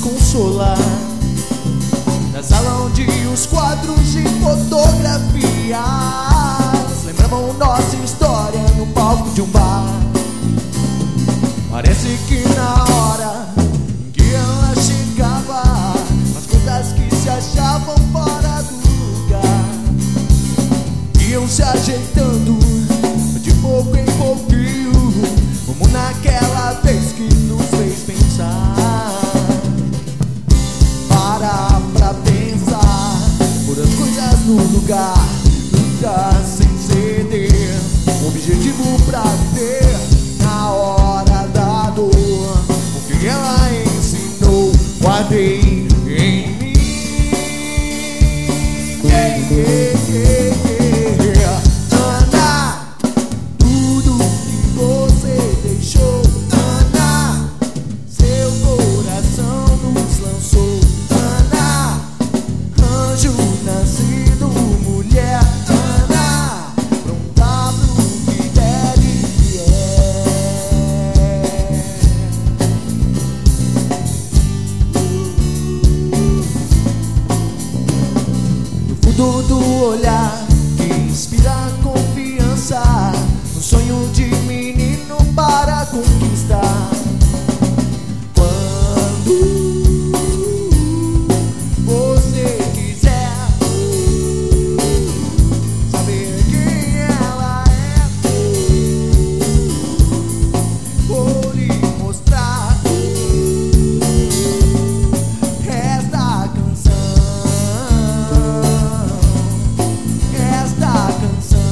consolar. Na sala onde os quadros de fotografias lembravam nossa história no palco de um bar. Parece que na hora em que ela chegava, as coisas que se achavam fora do lugar iam se ajeitando de pouco em pouquinho, como naquela vez que nos fez pensar. Pra pensar, por as coisas no lugar, lutar sem ceder, objetivo pra viver na hora da dor. O que ela ensinou, guardei em mim. Ana, tudo que você deixou, Ana, seu coração nos lançou. Ana, anjo nascido mulher. Ana, pronta pro que der e vier. No fundo do olhar que inspira confiança, um sonho de menino para conquistar. Quando você quiser saber quem ela é, vou lhe mostrar esta canção, esta canção.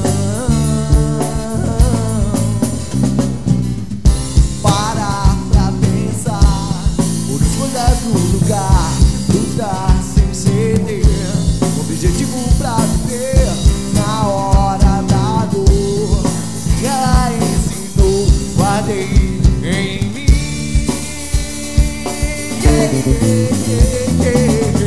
Pra pensar, por as coisas no lugar, lutar sem ceder, objetivo pra viver na hora da dor. Que ela ensinou, guardei em mim.